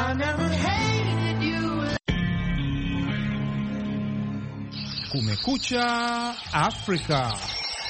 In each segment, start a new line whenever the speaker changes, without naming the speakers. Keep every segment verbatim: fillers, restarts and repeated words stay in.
Kumekucha Afrika.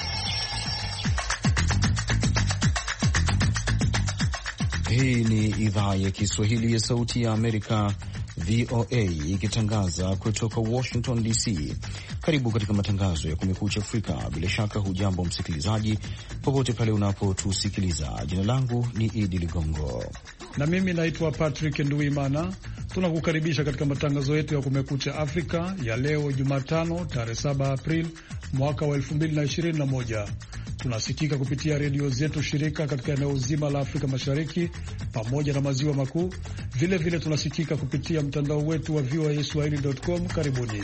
Hii ni idhaa ya Kiswahili ya Sauti ya Amerika, V O A, ikitangaza kutoka Washington D C. Karibu katika matangazo ya Kumekucha Afrika. Bila shaka hujambo msikilizaji, popote pale unapotusikiliza. Jina langu ni Idi Ligongo
na mimi naitwa Patrick Nduimana. Tunakukaribisha katika matangazo yetu ya Kumekucha Afrika ya leo Jumatano tarehe saba Aprili mwaka wa elfu mbili na ishirini na moja. Tunasikika kupitia redio zetu shirika katika eneo zima la Afrika Mashariki pamoja na maziwa makuu. Vile vile tunasikika kupitia mtandao wetu wa v o a swahili dot com. Karibuni.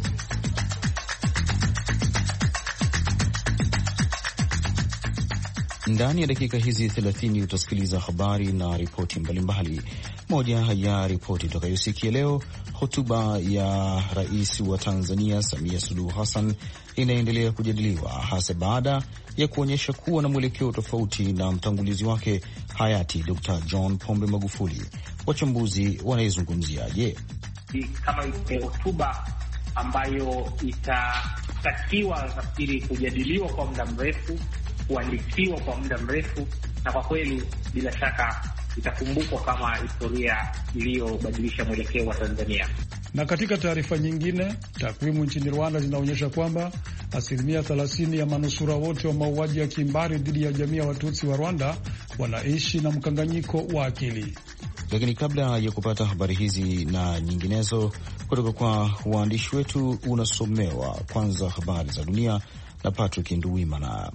Ndani ya dakika hizi thelathini utasikiliza habari na ripoti mbalimbali. Moja ya ripoti tutakayosikia leo, hotuba ya rais wa Tanzania Samia Suluhu Hassan inaendelea kujadiliwa, hasa baada ya kuonyesha kuwa na mwelekeo tofauti na mtangulizi wake hayati Dokta John Pombe Magufuli. Wachambuzi wanaizungumziaje?
Kama hotuba ambayo itatakiwa nafikiri kujadiliwa kwa muda mrefu, kuandikiwa kwa muda mrefu, na kwa kweli bila shaka itakumbukwa kama historia iliyobadilisha mwelekeo wa Tanzania.
Na katika taarifa nyingine, takwimu nchini Rwanda zinaonyesha kwamba asilimia thelathini ya manusura wote wa mauaji ya kimbari dhidi ya jamii ya Watutsi wa Rwanda wanaishi na mkanganyiko wa akili.
Lakini kabla ya kupata habari hizi na nyinginezo kutoka kwa waandishi wetu, unasomewa kwanza habari za dunia na Patrick Nduwimana.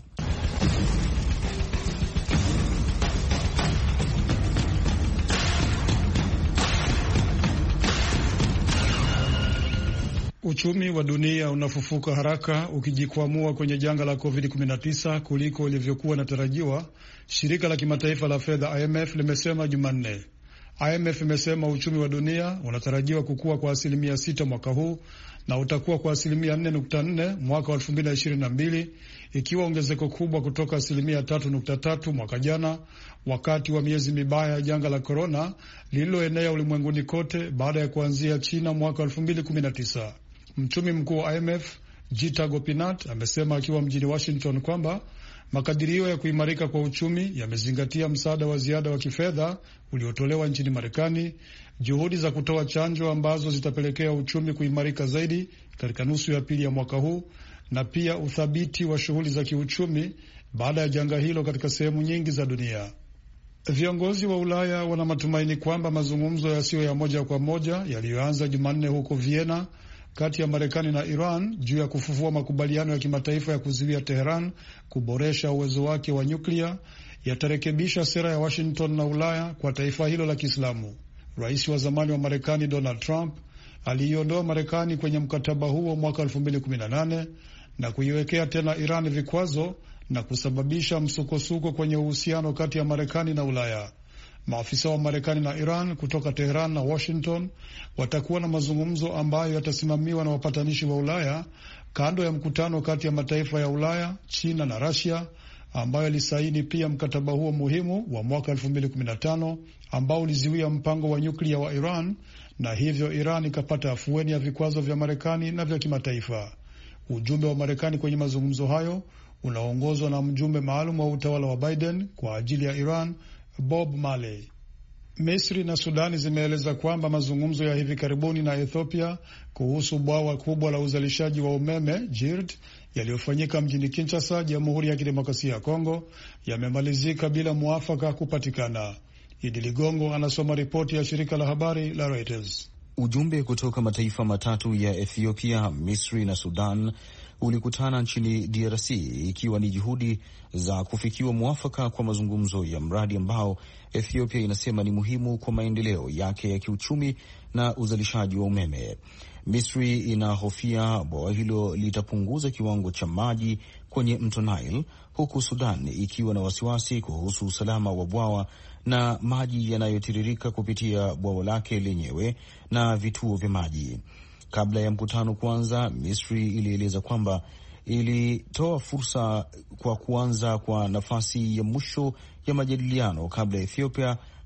Uchumi wa dunia unafufuka haraka ukijikwamua kwenye janga la covid kumi na tisa kuliko ilivyokuwa inatarajiwa, shirika la kimataifa la fedha I M F limesema Jumanne. I M F imesema uchumi wa dunia unatarajiwa kukua kwa asilimia sita mwaka huu na utakuwa kwa asilimia nne nukta nne mwaka wa elfu mbili na ishirini na mbili, ikiwa ongezeko kubwa kutoka asilimia tatu nukta tatu mwaka jana, wakati wa miezi mibaya ya janga la korona lililoenea ulimwenguni kote baada ya kuanzia China mwaka elfu mbili kumi na tisa. Mchumi mkuu wa I M F Jita Gopinath amesema akiwa mjini Washington kwamba makadirio ya kuimarika kwa uchumi yamezingatia msaada wa ziada wa kifedha uliotolewa nchini Marekani, juhudi za kutoa chanjo ambazo zitapelekea uchumi kuimarika zaidi katika nusu ya pili ya mwaka huu, na pia uthabiti wa shughuli za kiuchumi baada ya janga hilo katika sehemu nyingi za dunia. Viongozi wa Ulaya wana matumaini kwamba mazungumzo yasiyo ya moja kwa moja yaliyoanza Jumanne huko Vienna kati ya Marekani na Iran juu ya kufufua makubaliano ya kimataifa ya kuzuia Teheran kuboresha uwezo wake wa nyuklia yatarekebisha sera ya Washington na Ulaya kwa taifa hilo la Kiislamu. Rais wa zamani wa Marekani Donald Trump aliiondoa Marekani kwenye mkataba huo mwaka elfu mbili kumi na nane na kuiwekea tena Iran vikwazo na kusababisha msukosuko kwenye uhusiano kati ya Marekani na Ulaya. Maafisa wa Marekani na Iran kutoka Tehran na Washington watakuwa na mazungumzo ambayo yatasimamiwa na wapatanishi wa Ulaya kando ya mkutano kati ya mataifa ya Ulaya, China na Russia ambayo alisaini pia mkataba huo muhimu wa mwaka elfu mbili kumi na tano ambao uliziwia mpango wa nyuklia wa Iran, na hivyo Iran ikapata afueni ya vikwazo vya Marekani na vya kimataifa. Ujumbe wa Marekani kwenye mazungumzo hayo unaongozwa na mjumbe maalum wa utawala wa Biden kwa ajili ya Iran, Bob Marley. Misri na Sudani zimeeleza kwamba mazungumzo ya hivi karibuni na Ethiopia kuhusu bwawa kubwa la uzalishaji wa umeme Jird yaliyofanyika mjini Kinshasa, Jamhuri ya Kidemokrasia ya Kongo, yamemalizika bila muafaka kupatikana. Idi Ligongo anasoma ripoti ya shirika la habari la Reuters.
Ujumbe kutoka mataifa matatu ya Ethiopia, Misri na Sudan ulikutana nchini D R C ikiwa ni juhudi za kufikiwa mwafaka kwa mazungumzo ya mradi ambao Ethiopia inasema ni muhimu kwa maendeleo yake ya kiuchumi na uzalishaji wa umeme. Misri inahofia bwawa hilo litapunguza kiwango cha maji kwenye mto Nile, huku Sudan ikiwa na wasiwasi kuhusu usalama wa bwawa na maji yanayotiririka kupitia bwawa lake lenyewe na vituo vya maji. Kabla ya mkutano kuanza, Misri ilieleza kwamba ilitoa fursa kwa kuanza kwa nafasi ya mwisho ya majadiliano kabla Ethiopia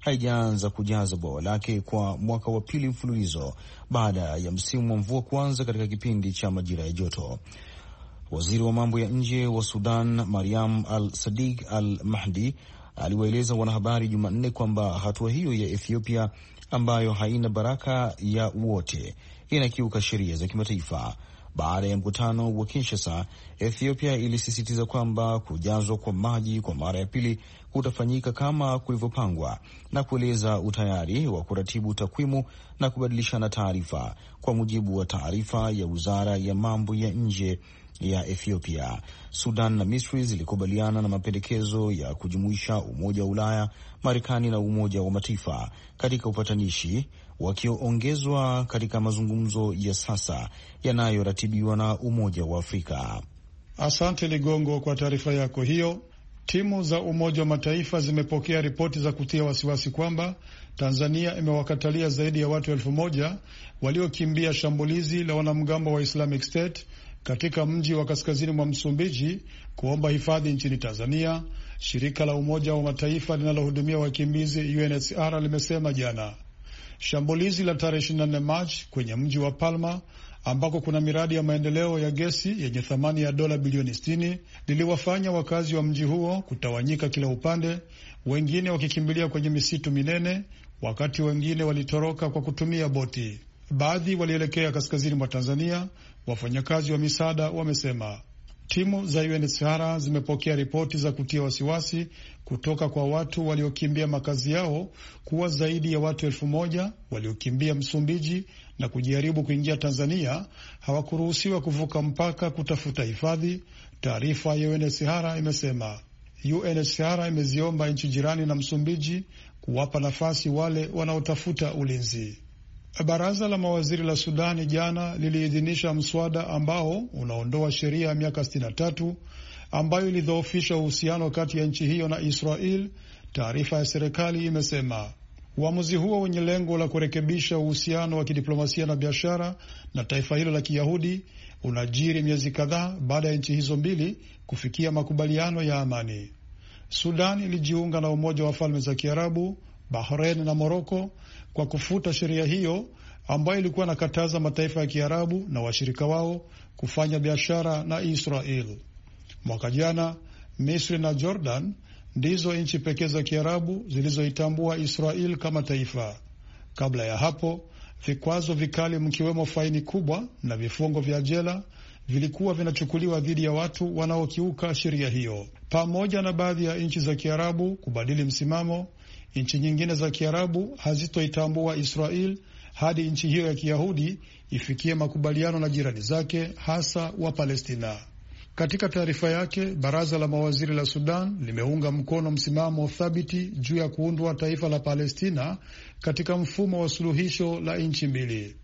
haijaanza kujaza bwawa lake kwa mwaka wa pili mfululizo baada ya msimu wa mvua kuanza katika kipindi cha majira ya joto. Waziri wa mambo ya nje wa Sudan, Mariam al-Sadiq al-Mahdi, aliwaeleza wanahabari Jumanne kwamba hatua hiyo ya Ethiopia ambayo haina baraka ya wote inakiuka sheria za kimataifa. Baada ya mkutano wa Kinshasa, Ethiopia ilisisitiza kwamba kujazwa kwa maji kwa mara ya pili kutafanyika kama kulivyopangwa na kueleza utayari wa kuratibu takwimu na kubadilishana taarifa, kwa mujibu wa taarifa ya Wizara ya Mambo ya Nje ya Ethiopia. Sudan na Misri zilikubaliana na mapendekezo ya kujumuisha Umoja wa Ulaya, Marekani na Umoja wa Mataifa katika upatanishi, wakiongezwa katika mazungumzo ya sasa yanayoratibiwa na Umoja wa Afrika.
Asante Ligongo kwa taarifa yako hiyo. Timu za Umoja wa Mataifa zimepokea ripoti za kutia wasiwasi kwamba Tanzania imewakatalia zaidi ya watu elfu moja waliokimbia shambulizi la wanamgambo wa Islamic State katika mji wa kaskazini mwa Msumbiji kuomba hifadhi nchini Tanzania. Shirika la Umoja wa Mataifa linalohudumia wakimbizi U N H C R limesema jana. Shambulizi la tarehe ishirini na nne Machi kwenye mji wa Palma ambako kuna miradi ya maendeleo ya gesi yenye thamani ya dola bilioni sitini liliwafanya wakazi wa mji huo kutawanyika kila upande, wengine wakikimbilia kwenye misitu minene, wakati wengine walitoroka kwa kutumia boti. Baadhi walielekea kaskazini mwa Tanzania, wafanyakazi wa misaada wamesema. Timu za U N H C R zimepokea ripoti za kutia wasiwasi kutoka kwa watu waliokimbia makazi yao kuwa zaidi ya watu elfu moja waliokimbia Msumbiji na kujaribu kuingia Tanzania hawakuruhusiwa kuvuka mpaka kutafuta hifadhi. Taarifa ya U N H C R imesema U N H C R imeziomba nchi jirani na Msumbiji kuwapa nafasi wale wanaotafuta ulinzi. Baraza la mawaziri la Sudani jana liliidhinisha mswada ambao unaondoa sheria ya miaka sitini na tatu ambayo ilidhoofisha uhusiano kati ya nchi hiyo na Israel. Taarifa ya serikali imesema uamuzi huo wenye lengo la kurekebisha uhusiano wa kidiplomasia na biashara na taifa hilo la Kiyahudi unajiri miezi kadhaa baada ya nchi hizo mbili kufikia makubaliano ya amani. Sudan ilijiunga na Umoja wa Falme za Kiarabu, Bahrain na Moroko kwa kufuta sheria hiyo ambayo ilikuwa inakataza mataifa ya Kiarabu na washirika wao kufanya biashara na Israel. Mwaka jana, Misri na Jordan ndizo nchi pekee za Kiarabu zilizoitambua Israel kama taifa. Kabla ya hapo, vikwazo vikali mkiwemo faini kubwa na vifungo vya jela vilikuwa vinachukuliwa dhidi ya watu wanaokiuka sheria hiyo. Pamoja na baadhi ya nchi za Kiarabu kubadili msimamo, nchi nyingine za Kiarabu hazitoitambua Israel hadi nchi hiyo ya Kiyahudi ifikie makubaliano na jirani zake, hasa wa Palestina. Katika taarifa yake, baraza la mawaziri la Sudan limeunga mkono msimamo thabiti juu ya kuundwa taifa la Palestina katika mfumo wa suluhisho la nchi mbili.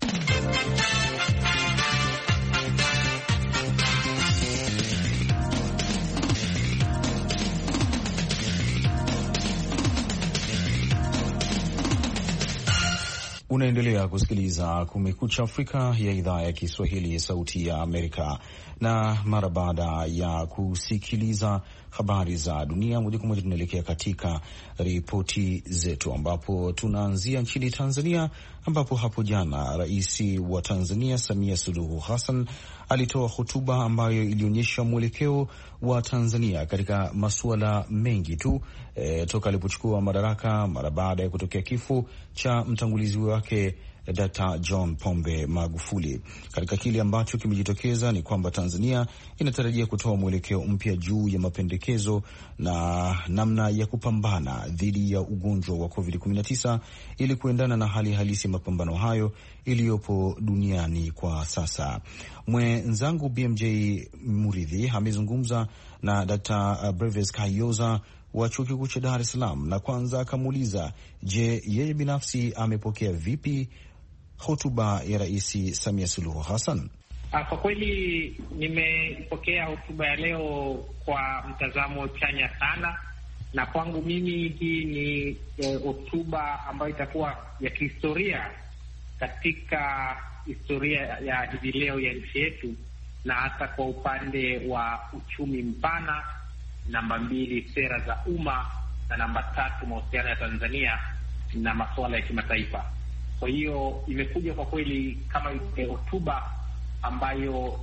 Unaendelea kusikiliza Kumekucha Afrika ya idhaa ya Kiswahili ya Sauti ya Amerika, na mara baada ya kusikiliza habari za dunia moja kwa moja tunaelekea katika ripoti zetu, ambapo tunaanzia nchini Tanzania, ambapo hapo jana Rais wa Tanzania Samia Suluhu Hassan alitoa hotuba ambayo ilionyesha mwelekeo wa Tanzania katika masuala mengi tu e, toka alipochukua madaraka mara baada ya kutokea kifo cha mtangulizi wake Dkt. John Pombe Magufuli. Katika kile ambacho kimejitokeza ni kwamba Tanzania inatarajia kutoa mwelekeo mpya juu ya mapendekezo na namna ya kupambana dhidi ya ugonjwa wa covid kumi na tisa ili kuendana na hali halisi ya mapambano hayo iliyopo duniani kwa sasa. Mwenzangu B M J Muridhi amezungumza na Dkt. Brevis Kayoza wa Chuo Kikuu cha Dar es Salaam, na kwanza akamuuliza, je, yeye binafsi amepokea vipi hotuba ya Rais Samia Suluhu Hassan?
Kwa kweli nimepokea hotuba ya leo kwa mtazamo chanya sana, na kwangu mimi hii ni hotuba eh, ambayo itakuwa ya kihistoria katika historia ya hivi leo ya nchi yetu, na hasa kwa upande wa uchumi mpana, namba mbili sera za umma, na namba tatu mahusiano ya Tanzania na masuala ya kimataifa. Kwa hiyo imekuja kwa kweli kama hotuba ambayo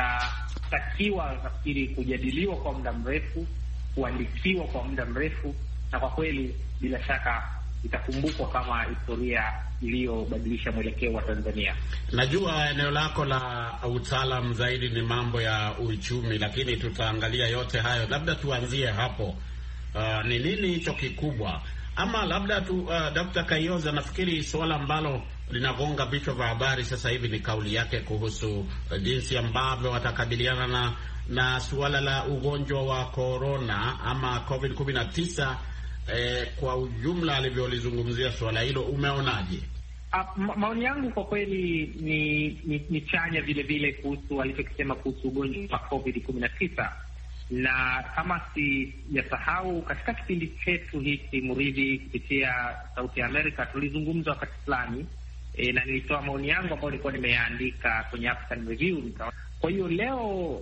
itatakiwa nafikiri kujadiliwa kwa muda mrefu, kuandikiwa kwa muda mrefu, na kwa kweli bila shaka itakumbukwa kama historia iliyobadilisha mwelekeo wa Tanzania.
Najua eneo lako la utaalamu zaidi ni mambo ya uchumi, lakini tutaangalia yote hayo. Labda tuanzie hapo. Uh, ni nini hicho kikubwa? Ama labda tu uh, Daktari Kayoza, nafikiri suala ambalo linagonga vichwa vya habari sasa hivi ni kauli yake kuhusu uh, jinsi ambavyo watakabiliana na na suala la ugonjwa wa corona ama covid kumi na tisa. Eh, kwa ujumla alivyolizungumzia suala hilo, umeonaje?
Uh, ma maoni yangu kwa kweli ni, ni, ni chanya vile vile kuhusu alichokisema kuhusu ugonjwa wa covid kumi na tisa. Na kama si yasahau, katika kipindi chetu hiki Muridhi kupitia Sauti ya Amerika tulizungumza wakati fulani e, na nilitoa maoni yangu ambayo nilikuwa nimeandika kwenye African Review. Kwa hiyo leo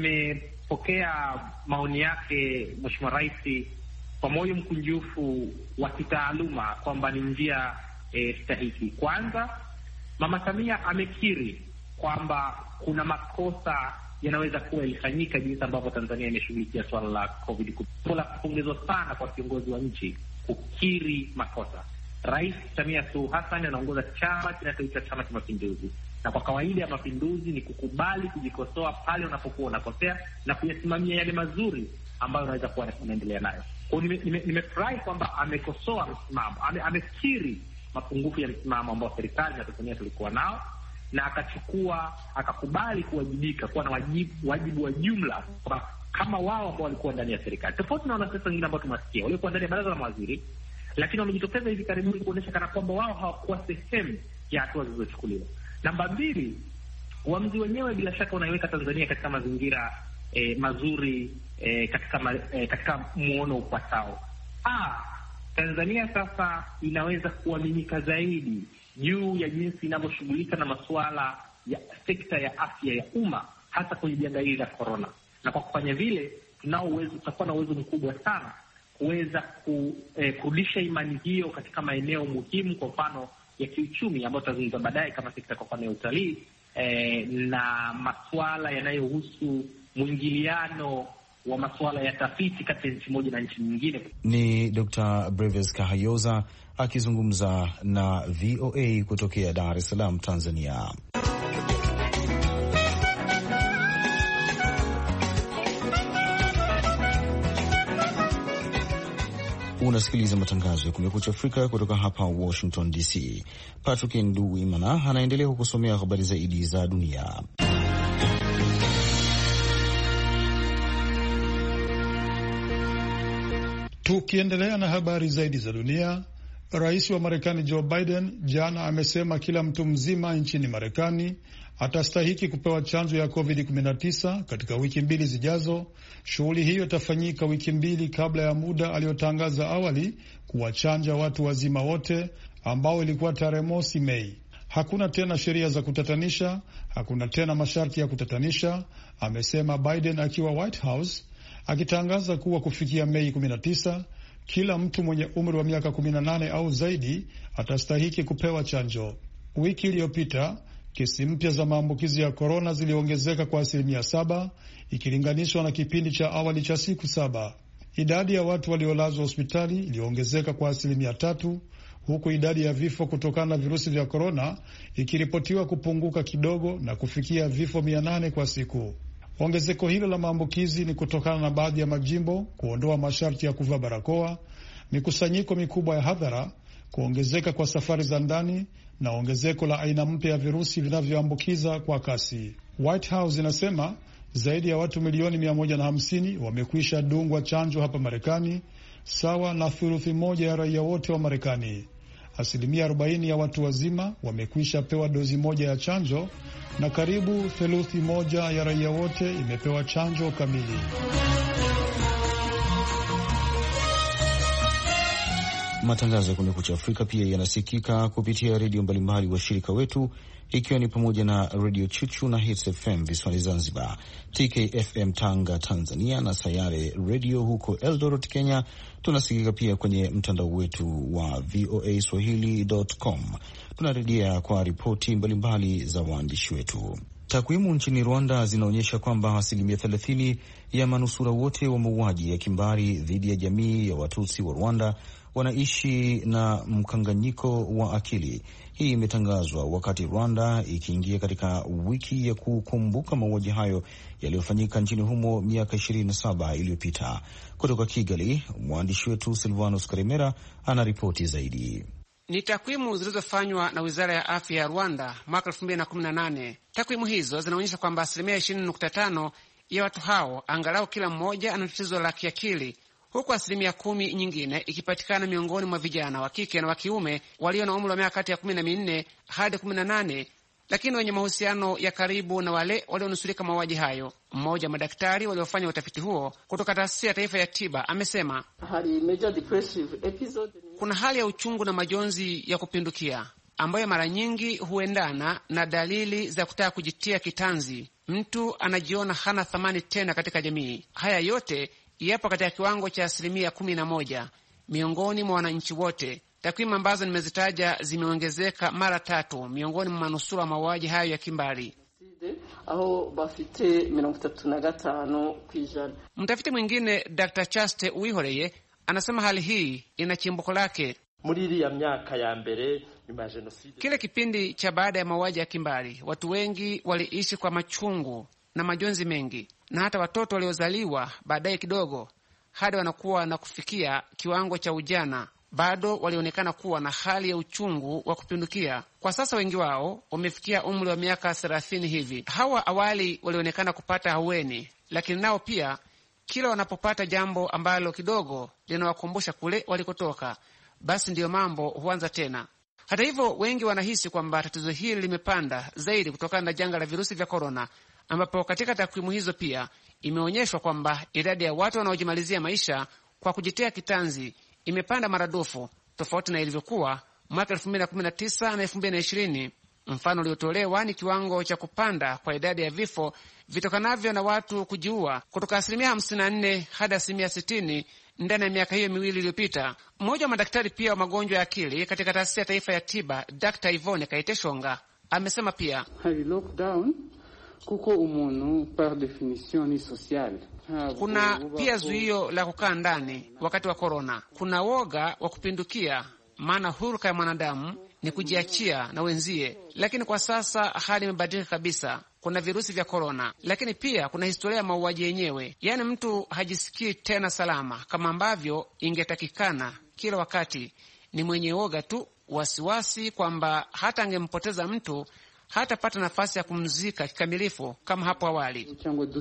nimepokea maoni yake Mheshimiwa Rais kwa moyo mkunjufu wa kitaaluma kwamba ni njia e, stahiki. Kwanza, Mama Samia amekiri kwamba kuna makosa yanaweza kuwa ilifanyika jinsi ambavyo Tanzania imeshughulikia swala la COVID. Kwa kupongezwa sana kwa kiongozi wa nchi kukiri makosa. Rais Samia Suluhu Hassan anaongoza chama kinachoitwa Chama cha Mapinduzi, na kwa kawaida ya mapinduzi ni kukubali kujikosoa pale unapokuwa unakosea na kuyasimamia yale mazuri ambayo unaweza kuwa unaendelea nayo. Kwa hiyo nimefurahi nime kwamba amekosoa msimamo, ame, amekiri mapungufu ya msimamo ambao serikali na Tanzania tulikuwa nao, na akachukua akakubali kuwajibika, kuwa na wajibu, wajibu wa jumla kwa kama wao ambao walikuwa ndani ya serikali. Tofauti na wanasiasa wengine ambao tumasikia walikuwa ndani ya baraza la mawaziri, lakini wamejitokeza hivi karibuni kuonyesha kana kwamba wao hawakuwa sehemu ya hatua zilizochukuliwa. Namba mbili, uamuzi wenyewe bila shaka unaiweka Tanzania katika mazingira eh, mazuri eh, katika ma, eh, katika muono upatao. Ah, Tanzania sasa inaweza kuaminika zaidi juu ya jinsi inavyoshughulika na masuala ya sekta ya afya ya umma, hasa kwenye janga hili la corona. Na kwa kufanya vile, tunao uwezo, tutakuwa na uwezo mkubwa sana kuweza ku, eh, kurudisha imani hiyo katika maeneo muhimu, kwa mfano ya kiuchumi ambayo tutazungumza baadaye, kama sekta kwa mfano ya utalii eh, na masuala yanayohusu mwingiliano wa masuala ya tafiti kati ya nchi moja na nchi nyingine.
Ni Daktari Brevis Kayoza akizungumza na V O A kutokea Dar es Salaam, Tanzania. Unasikiliza matangazo ya Kumekucha Afrika kutoka hapa Washington D C. Patrick Nduwimana anaendelea kukusomea habari zaidi za dunia.
Tukiendelea na habari zaidi za dunia, Rais wa Marekani Joe Biden jana amesema kila mtu mzima nchini Marekani atastahiki kupewa chanjo ya covid kumi na tisa katika wiki mbili zijazo. Shughuli hiyo itafanyika wiki mbili kabla ya muda aliyotangaza awali kuwachanja watu wazima wote, ambao ilikuwa tarehe mosi Mei. Hakuna tena sheria za kutatanisha, hakuna tena masharti ya kutatanisha, amesema Biden akiwa White House, akitangaza kuwa kufikia Mei kumi na tisa kila mtu mwenye umri wa miaka kumi na nane au zaidi atastahiki kupewa chanjo. Wiki iliyopita kesi mpya za maambukizi ya korona ziliongezeka kwa asilimia saba ikilinganishwa na kipindi cha awali cha siku saba. Idadi ya watu waliolazwa hospitali iliongezeka kwa asilimia tatu, huku idadi ya vifo kutokana na virusi vya korona ikiripotiwa kupunguka kidogo na kufikia vifo mia nane kwa siku. Ongezeko hilo la maambukizi ni kutokana na baadhi ya majimbo kuondoa masharti ya kuvaa barakoa, mikusanyiko mikubwa ya hadhara, kuongezeka kwa safari za ndani na ongezeko la aina mpya ya virusi vinavyoambukiza kwa kasi. White House inasema zaidi ya watu milioni mia moja na hamsini wamekwisha dungwa chanjo hapa Marekani, sawa na thuluthi moja ya raia wote wa Marekani. Asilimia arobaini ya watu wazima wamekwisha pewa dozi moja ya chanjo na karibu theluthi moja ya raia wote imepewa chanjo kamili.
Matangazo ya Kumekucha Afrika pia yanasikika kupitia redio mbalimbali washirika wetu, ikiwa ni pamoja na Redio Chuchu na Hits F M visiwani Zanzibar, T K F M Tanga Tanzania, na Sayare Redio huko Eldoret Kenya. Tunasikika pia kwenye mtandao wetu wa V O A Swahili dot com. Tunarejea kwa ripoti mbalimbali za waandishi wetu. Takwimu nchini Rwanda zinaonyesha kwamba asilimia thelathini ya manusura wote wa mauaji ya kimbari dhidi ya jamii ya Watutsi wa Rwanda wanaishi na mkanganyiko wa akili. Hii imetangazwa wakati Rwanda ikiingia katika wiki ya kukumbuka mauaji hayo yaliyofanyika nchini humo miaka ishirini na saba iliyopita. Kutoka Kigali, mwandishi wetu Silvanus Karimera ana ripoti zaidi.
Ni takwimu zilizofanywa na Wizara ya Afya ya Rwanda mwaka elfu mbili na kumi na nane. Takwimu hizo zinaonyesha kwamba asilimia ishirini nukta tano ya watu hao angalau kila mmoja ana tatizo la kiakili, huku asilimia kumi nyingine ikipatikana miongoni mwa vijana wa kike na wa kiume walio na umri wa miaka kati ya kumi na minne hadi kumi na nane, lakini wenye mahusiano ya karibu na wale walionusurika mauaji hayo. Mmoja wa madaktari waliofanya utafiti huo kutoka Taasisi ya Taifa ya Tiba amesema kuna hali ya uchungu na majonzi ya kupindukia ambayo mara nyingi huendana na dalili za kutaka kujitia kitanzi. Mtu anajiona hana thamani tena katika jamii. Haya yote yapo katika kiwango cha asilimia kumi na moja miongoni mwa wananchi wote. Takwimu ambazo nimezitaja zimeongezeka mara tatu miongoni mwa manusura wa mauaji hayo ya kimbari. Mtafiti mwingine Daktari Chaste Uwihoreye anasema hali hii ina chimbuko lake kile kipindi cha baada ya mauaji ya kimbari. Watu wengi waliishi kwa machungu na majonzi mengi, na hata watoto waliozaliwa baadaye kidogo hadi wanakuwa na kufikia kiwango cha ujana bado walionekana kuwa na hali ya uchungu wa kupindukia. Kwa sasa wengi wao wamefikia umri wa miaka thelathini hivi. Hawa awali walionekana kupata ahueni, lakini nao pia kila wanapopata jambo ambalo kidogo linawakumbusha kule walikotoka, basi ndiyo mambo huanza tena. Hata hivyo, wengi wanahisi kwamba tatizo hili limepanda zaidi kutokana na janga la virusi vya korona, ambapo katika takwimu hizo pia imeonyeshwa kwamba idadi ya watu wanaojimalizia maisha kwa kujitia kitanzi imepanda maradufu, tofauti na ilivyokuwa mwaka elfu mbili na kumi na tisa na elfu mbili na ishirini. Mfano uliotolewa ni kiwango cha kupanda kwa idadi ya vifo vitokanavyo na watu kujiua kutoka asilimia hamsini na nne hadi asilimia sitini ndani ya miaka hiyo miwili iliyopita. Mmoja wa madaktari pia wa magonjwa ya akili katika Taasisi ya Taifa ya Tiba, Daktari Ivone Kaiteshonga amesema pia
kuko umuntu par definition ni social.
Kuna pia zuio la kukaa ndani wakati wa korona. Kuna woga wa kupindukia, maana huruka ya mwanadamu ni kujiachia na wenzie, lakini kwa sasa hali imebadilika kabisa. Kuna virusi vya korona, lakini pia kuna historia ya mauaji yenyewe, yaani mtu hajisikii tena salama kama ambavyo ingetakikana. Kila wakati ni mwenye woga tu, wasiwasi kwamba hata angempoteza mtu hatapata nafasi ya kumzika kikamilifu kama hapo awali.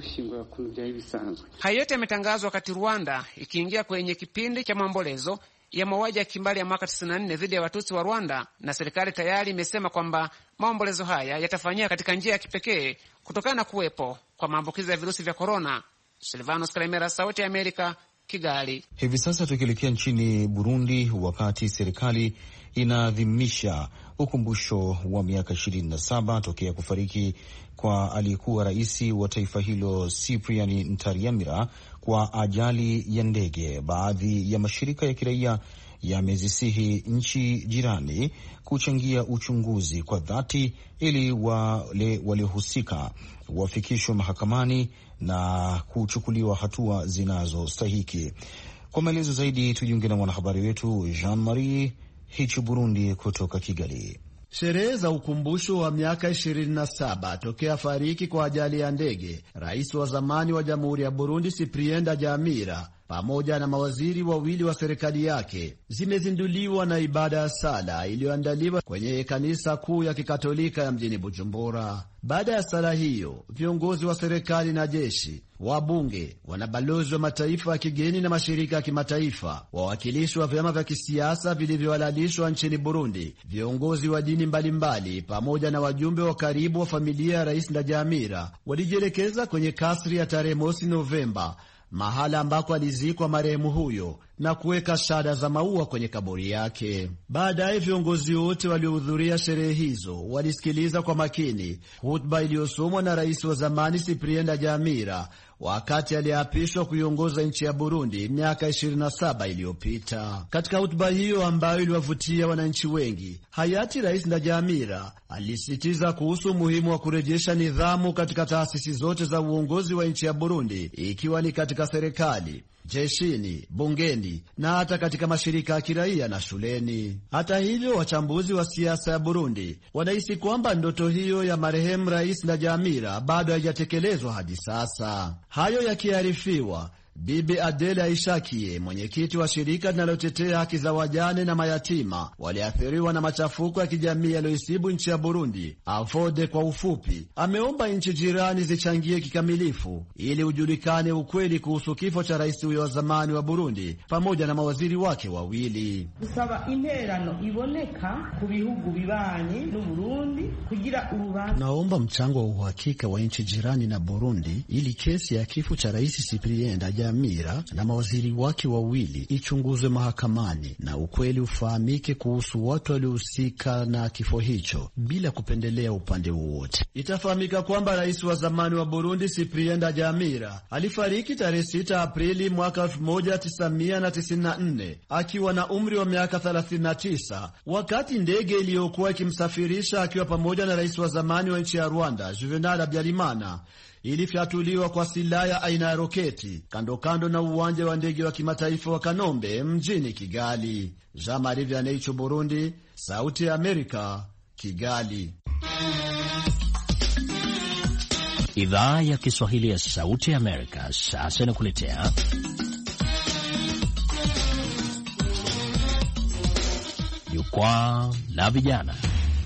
Hayo yote yametangazwa wakati Rwanda ikiingia kwenye kipindi cha maombolezo ya mauaji ya kimbari ya mwaka tisini na nne dhidi ya Watutsi wa Rwanda, na serikali tayari imesema kwamba maombolezo haya yatafanyika katika njia ya kipekee kutokana na kuwepo kwa maambukizi ya virusi vya korona. Silvanus Kalemera, Sauti ya Amerika, Kigali.
Hivi sasa tukielekea nchini Burundi, wakati serikali inaadhimisha ukumbusho wa miaka ishirini na saba tokea kufariki kwa aliyekuwa rais wa taifa hilo Cyprien Ntaryamira kwa ajali ya ndege, baadhi ya mashirika ya kiraia yamezisihi nchi jirani kuchangia uchunguzi kwa dhati ili wale waliohusika wafikishwe mahakamani na kuchukuliwa hatua zinazostahiki. Kwa maelezo zaidi tujiunge na mwanahabari wetu Jean Marie Hichu Burundi kutoka Kigali.
Sherehe za ukumbusho wa miaka ishirini na saba tokea fariki kwa ajali ya ndege rais wa zamani wa Jamhuri ya Burundi Cyprien Ntaryamira pamoja na mawaziri wawili wa serikali yake zimezinduliwa na ibada ya sala iliyoandaliwa kwenye kanisa kuu ya Kikatolika ya mjini Bujumbura. Baada ya sala hiyo, viongozi wa serikali na jeshi, wabunge, wanabalozi wa mataifa ya kigeni na mashirika ya kimataifa, wawakilishi wa vyama vya kisiasa vilivyohalalishwa nchini Burundi, viongozi wa dini mbalimbali, pamoja na wajumbe wa karibu wa familia ya rais Ntaryamira walijielekeza kwenye kasri ya tarehe mosi Novemba mahala ambako alizikwa marehemu huyo, na kuweka shada za maua kwenye kaburi yake. Baadaye viongozi wote waliohudhuria sherehe hizo walisikiliza kwa makini hotuba iliyosomwa na rais wa zamani Cyprien Ntaryamira wakati aliapishwa kuiongoza nchi ya Burundi miaka ishirini na saba iliyopita. Katika hotuba hiyo ambayo iliwavutia wananchi wengi, hayati Rais Ntaryamira alisisitiza kuhusu umuhimu wa kurejesha nidhamu katika taasisi zote za uongozi wa nchi ya Burundi, ikiwa ni katika serikali, jeshini, bungeni na hata katika mashirika ya kiraia na shuleni. Hata hivyo, wachambuzi wa siasa ya Burundi wanahisi kwamba ndoto hiyo ya marehemu Rais Ntaryamira bado haijatekelezwa hadi sasa. Hayo yakiarifiwa, Bibi Adele Aishakiye, mwenyekiti wa shirika linalotetea haki za wajane na mayatima waliathiriwa na machafuko ya kijamii yaliyoisibu nchi ya Burundi, AVODE kwa ufupi, ameomba nchi jirani zichangie kikamilifu ili ujulikane ukweli kuhusu kifo cha rais huyo wa zamani wa Burundi pamoja na mawaziri wake wawili.
Usaba interano iboneka ku bihugu bibanye n'u Burundi kugira urubanza.
Naomba mchango wa uhakika wa nchi jirani na Burundi ili kesi ya kifo cha Rais Cyprien Ntaryamira na mawaziri wake wawili ichunguzwe mahakamani na ukweli ufahamike kuhusu watu waliohusika na kifo hicho bila kupendelea upande wowote. Itafahamika kwamba rais wa zamani wa Burundi Cyprien Ntaryamira alifariki tarehe sita Aprili mwaka elfu moja tisa mia tisini na nne akiwa na umri wa miaka thelathini na tisa wakati ndege iliyokuwa ikimsafirisha akiwa pamoja na rais wa zamani wa nchi ya Rwanda Juvenal Habyarimana ilifyatuliwa kwa silaha aina ya roketi kando kando na uwanja wa ndege wa kimataifa wa Kanombe mjini Kigali. Jean Marie Vianney, Burundi, Sauti ya Amerika, Kigali.
Idhaa ya Kiswahili ya Sauti ya Amerika sasa inakuletea Jukwaa la Vijana.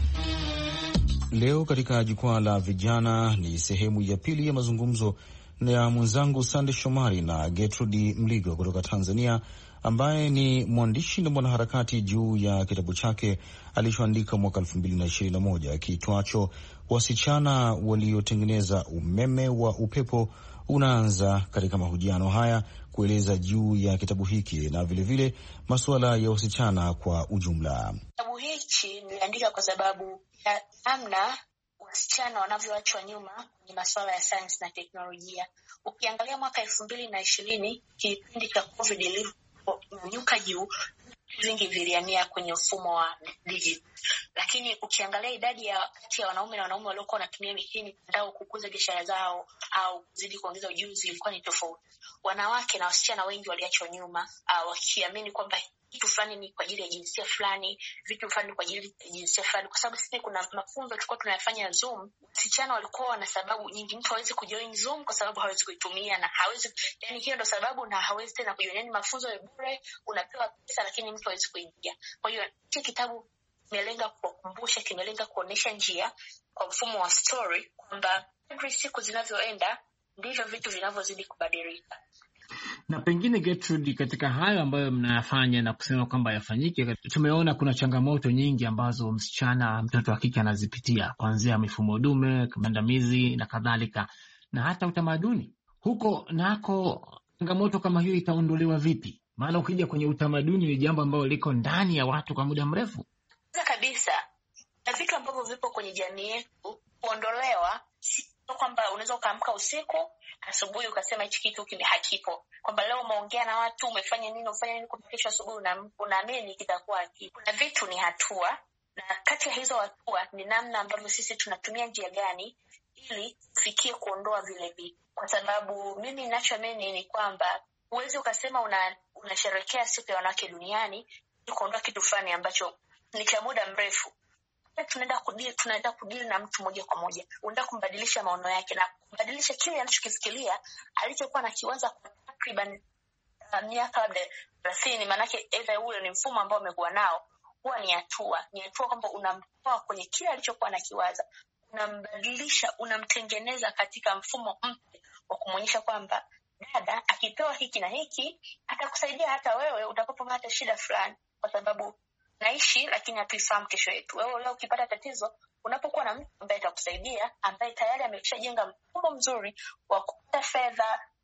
Leo katika Jukwaa la Vijana ni sehemu ya pili ya mazungumzo na mwenzangu Sande Shomari na Gertrude Mligo kutoka Tanzania, ambaye ni mwandishi na mwanaharakati juu ya kitabu chake alichoandika mwaka elfu mbili na ishirini na moja kiitwacho Wasichana Waliotengeneza Umeme wa Upepo. Unaanza katika mahojiano haya kueleza juu ya kitabu hiki na vilevile masuala ya wasichana kwa ujumla.
Kitabu hiki niliandika kwa sababu ya namna wasichana wanavyoachwa nyuma kwenye masuala ya science na teknolojia. Ukiangalia mwaka elfu mbili na ishirini, kipindi cha COVID ilivyonyuka juu, vingi vilihamia kwenye mfumo wa digital. Lakini ukiangalia idadi ya kati ya wanaume na wanaume waliokuwa wanatumia mihini mtandao kukuza biashara zao au kuzidi kuongeza ujuzi ilikuwa ni tofauti. Wanawake na wasichana wengi waliachwa nyuma, uh, wakiamini kwamba kitu fulani ni kwa ajili ya jinsia fulani, vitu fulani kwa ajili ya jinsia fulani. Kwa sababu sisi kuna mafunzo tulikuwa tunayafanya Zoom, wasichana walikuwa na sababu nyingi. Mtu hawezi kujoin Zoom kwa sababu hawezi kuitumia na hawezi, yani hiyo ndo sababu, na hawezi tena kujoin. Yani mafunzo ya bure, unapewa pesa lakini mtu hawezi kuingia. Kwa hiyo hiki kitabu kimelenga kukumbusha, kimelenga kuonesha njia kwa mfumo wa story kwamba kadri siku zinavyoenda ndivyo vitu vinavyozidi kubadilika.
Na pengine Gertrude, katika hayo ambayo mnayafanya na kusema kwamba yafanyike, tumeona kuna changamoto nyingi ambazo msichana, mtoto wa kike anazipitia, kuanzia mifumo dume, kandamizi na kadhalika, na hata utamaduni. Huko nako changamoto kama hiyo itaondolewa vipi? Maana ukija kwenye utamaduni ni jambo ambalo liko ndani ya watu kwa muda mrefu.
Kwanza kabisa, na vitu ambavyo vipo kwenye jamii yetu kuondolewa, si kwamba unaweza ukaamka usiku asubuhi ukasema hichi kitu kime hakipo, kwamba leo umeongea na watu, umefanya nini, ufanya nini, kwa kesho asubuhi unaamini kitakuwa hakipo. Kuna vitu ni hatua, na kati ya hizo hatua ni namna ambavyo sisi tunatumia njia gani ili kufikia kuondoa vile vitu. Kwa sababu mimi ninachoamini ni kwamba uwezi ukasema una unasherehekea siku ya wanawake duniani ili kuondoa kitu fulani ambacho ni cha muda mrefu. Tunaenda kudili tunaenda kudili na mtu moja kwa moja, unataka kumbadilisha maono yake na kubadilisha kile anachokifikiria alichokuwa na kiwaza kwa takriban uh, miaka labda thelathini. Manake either huyo ni mfumo ambao umekuwa nao, huwa ni hatua ni hatua kwamba unamtoa kwenye kile alichokuwa na kiwaza, unambadilisha, unamtengeneza katika mfumo mpya wa kumuonyesha kwamba dada akipewa hiki na hiki atakusaidia hata wewe utakapopata shida fulani, kwa sababu naishi lakini hatuifahamu kesho yetu. Wewe leo ukipata tatizo, unapokuwa na mtu ambaye atakusaidia, ambaye tayari ameshajenga mfumo mzuri wa kupata fedha,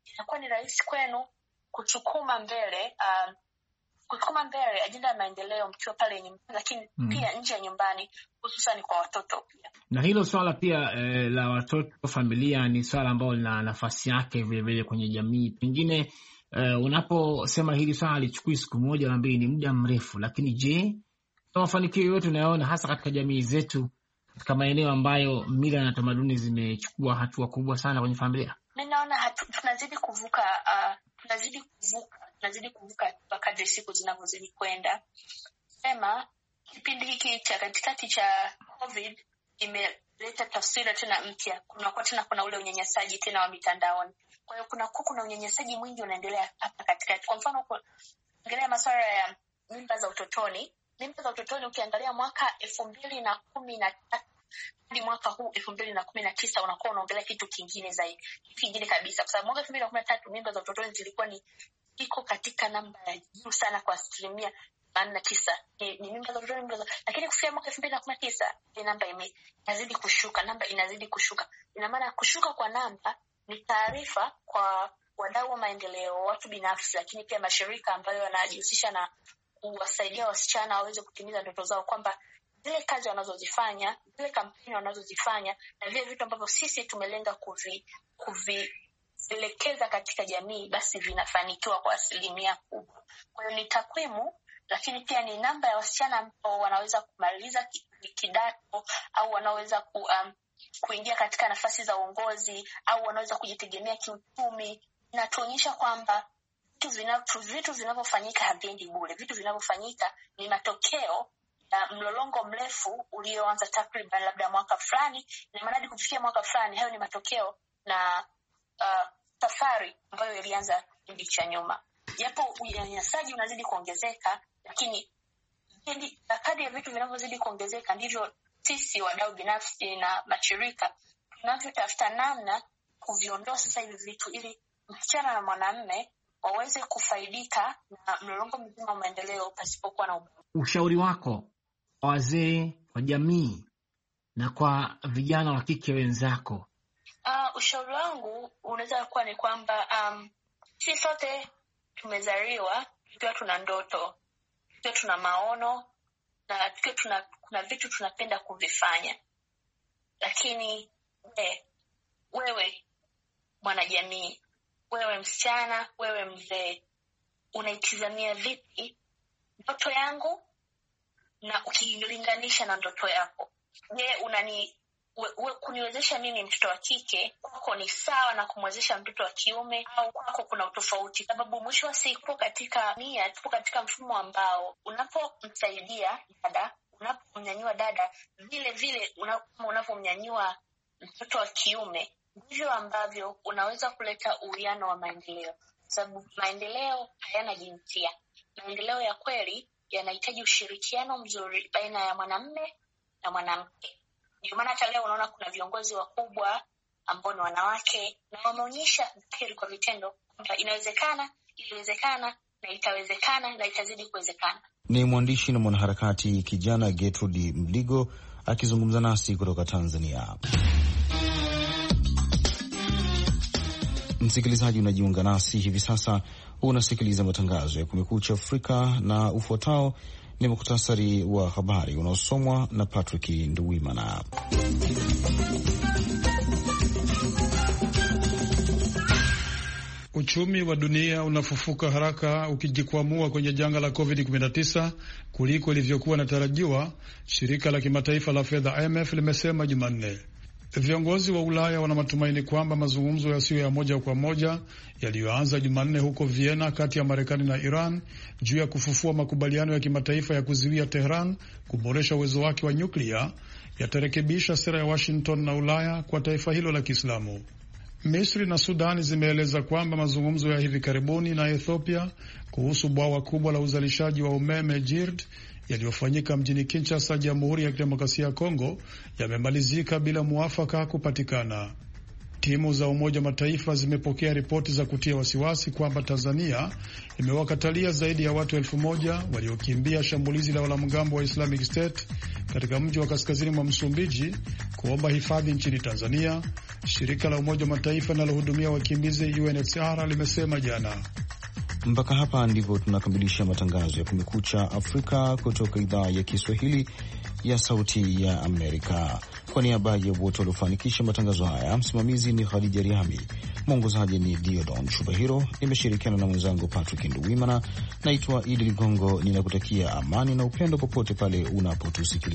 itakuwa ni rahisi kwenu kuchukuma mbele um, kusukuma mbele ajenda ya maendeleo mkiwa pale nyumbani, lakini mm. pia nje ya nyumbani, hususan kwa watoto pia.
Na hilo swala pia eh, la watoto, familia ni swala ambalo lina nafasi yake vile vile kwenye jamii. Pengine eh, unaposema hili swala lichukui siku moja na mbili, ni muda mrefu, lakini je, mafanikio yote unayoona hasa katika jamii zetu katika maeneo ambayo mila na tamaduni zimechukua hatua kubwa sana kwenye familia?
Mimi naona tunazidi kuvuka uh, tunazidi kuvuka tunazidi kuvuka kadri siku zinavyozidi kwenda. Sema kipindi hiki cha katikati cha COVID imeleta taswira tena mpya. Kuna kwa tena kuna ule unyanyasaji tena wa mitandaoni. Kwa hiyo kuna kuna unyanyasaji mwingi unaendelea hapa katikati. Kwa mfano kuangalia masuala ya mimba za utotoni. Mimba za utotoni ukiangalia mwaka elfu mbili na kumi na tatu hadi mwaka huu elfu mbili na kumi na tisa unakuwa unaongelea kitu kingine zaidi. Kingine kabisa. Kwa sababu mwaka elfu mbili na kumi na tatu mimba za utotoni zilikuwa ni iko katika namba ya juu sana kwa asilimia themanini na tisa. Ni, ni mimba za utotoni mimba za... Lakini kufikia mwaka elfu mbili na kumi na tisa ile namba ime inazidi kushuka, namba inazidi kushuka. Ina maana kushuka kwa namba ni taarifa kwa wadau wa maendeleo, watu binafsi, lakini pia mashirika ambayo yanajihusisha na kuwasaidia wasichana waweze kutimiza ndoto zao, kwamba zile kazi wanazozifanya, zile kampeni wanazozifanya na vile vitu ambavyo sisi tumelenga kuvi kuvielekeza katika jamii, basi vinafanikiwa kwa asilimia kubwa. Kwa hiyo ni takwimu, lakini pia ni namba ya wasichana ambao wanaweza kumaliza kidato au wanaweza ku, um, kuingia katika nafasi za uongozi au wanaweza kujitegemea kiuchumi. Inatuonyesha kwamba vitu vitu vinavyofanyika haviendi bure. Vitu vinavyofanyika ni matokeo ya mlolongo mrefu ulioanza takriban labda mwaka fulani, na maana kufikia mwaka fulani, hayo ni matokeo na uh, safari ambayo ilianza kipindi cha nyuma. Japo unyanyasaji unazidi kuongezeka, lakini kadri ya vitu vinavyozidi kuongezeka ndivyo sisi wadau binafsi na mashirika tunavyotafuta namna kuviondoa sasa hivi vitu, ili msichana na mwanamume waweze kufaidika na mlolongo mzima wa maendeleo pasipokuwa na ubaguzi.
Ushauri wako kwa wazee, kwa jamii na kwa vijana wa kike wenzako?
Uh, ushauri wangu unaweza kuwa ni kwamba um, sisi sote tumezaliwa tukiwa tuna ndoto, tukiwa tuna maono, na tukiwa tuna kuna vitu tunapenda kuvifanya. Lakini we, wewe mwanajamii, wewe msichana, wewe mzee, unaitizamia vipi ndoto yangu na ukilinganisha na ndoto yako? Je, unani we, we, kuniwezesha mimi mtoto wa kike kwako ni sawa na kumwezesha mtoto wa kiume, au kwako kuna utofauti? Sababu mwisho wa siku katika nia tupo katika mfumo ambao unapomsaidia dada, unapomnyanyua dada, vile vile unapomnyanyua mtoto wa kiume, ndivyo ambavyo unaweza kuleta uwiano wa maendeleo. Sababu maendeleo hayana jinsia. Maendeleo ya kweli yanahitaji ushirikiano mzuri baina ya mwanamume na mwanamke. Ndio maana hata leo unaona kuna viongozi wakubwa ambao ni wanawake, na wameonyesha dhahiri kwa vitendo kwamba inawezekana, iliwezekana na itawezekana na itazidi kuwezekana.
Ni mwandishi na mwanaharakati kijana Gertrude Mligo akizungumza nasi kutoka Tanzania. Msikilizaji, unajiunga nasi hivi sasa, unasikiliza matangazo ya Kumekucha Afrika, na ufuatao ni muhtasari wa habari unaosomwa na Patrick Nduwimana.
Uchumi wa dunia unafufuka haraka ukijikwamua kwenye janga la covid kumi na tisa kuliko ilivyokuwa inatarajiwa, shirika la kimataifa la fedha I M F limesema Jumanne. Viongozi wa Ulaya wana matumaini kwamba mazungumzo yasiyo ya moja kwa moja yaliyoanza Jumanne huko Vienna kati ya Marekani na Iran juu ya kufufua makubaliano ya kimataifa ya kuzuia Tehran kuboresha uwezo wake wa nyuklia yatarekebisha sera ya Washington na Ulaya kwa taifa hilo la Kiislamu. Misri na Sudani zimeeleza kwamba mazungumzo ya hivi karibuni na Ethiopia kuhusu bwawa kubwa la uzalishaji wa umeme Jird yaliyofanyika mjini Kinshasa, Jamhuri ya Kidemokrasia ya Kongo, yamemalizika bila muafaka kupatikana. Timu za Umoja Mataifa zimepokea ripoti za kutia wasiwasi kwamba Tanzania imewakatalia zaidi ya watu elfu moja waliokimbia shambulizi la wanamgambo wa Islamic State katika mji wa kaskazini mwa Msumbiji kuomba hifadhi nchini Tanzania, shirika la Umoja wa Mataifa linalohudumia wakimbizi U N H C R limesema jana.
Mpaka hapa ndivyo tunakamilisha matangazo ya Kumekucha Afrika kutoka idhaa ya Kiswahili ya Sauti ya Amerika. Kwa niaba ya wote waliofanikisha matangazo haya, msimamizi ni Khadija Riami, mwongozaji ni Diodon Shubahiro, nimeshirikiana na mwenzangu Patrick Nduwimana. Naitwa Idi Ligongo, ninakutakia amani na upendo popote pale unapotusikiliza.